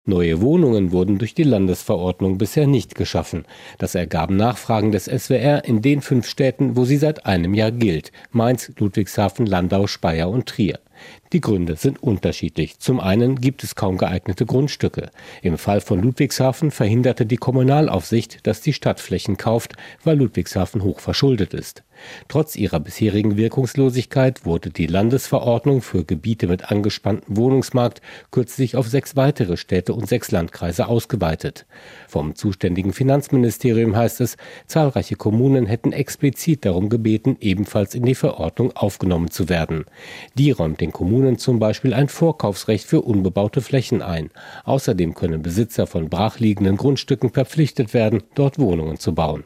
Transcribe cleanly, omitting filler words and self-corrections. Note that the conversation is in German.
Neue Wohnungen wurden durch die Landesverordnung bisher nicht geschaffen. Das ergaben Nachfragen des SWR in den 5 Städten, wo sie seit einem Jahr gilt: Mainz, Ludwigshafen, Landau, Speyer und Trier. Die Gründe sind unterschiedlich. Zum einen gibt es kaum geeignete Grundstücke. Im Fall von Ludwigshafen verhinderte die Kommunalaufsicht, dass die Stadt Flächen kauft, weil Ludwigshafen hoch verschuldet ist. Trotz ihrer bisherigen Wirkungslosigkeit wurde die Landesverordnung für Gebiete mit angespanntem Wohnungsmarkt kürzlich auf 6 weitere Städte und 6 Landkreise ausgeweitet. Vom zuständigen Finanzministerium heißt es, zahlreiche Kommunen hätten explizit darum gebeten, ebenfalls in die Verordnung aufgenommen zu werden. Die räumt den Kommunen zum Beispiel ein Vorkaufsrecht für unbebaute Flächen ein. Außerdem können Besitzer von brachliegenden Grundstücken verpflichtet werden, dort Wohnungen zu bauen.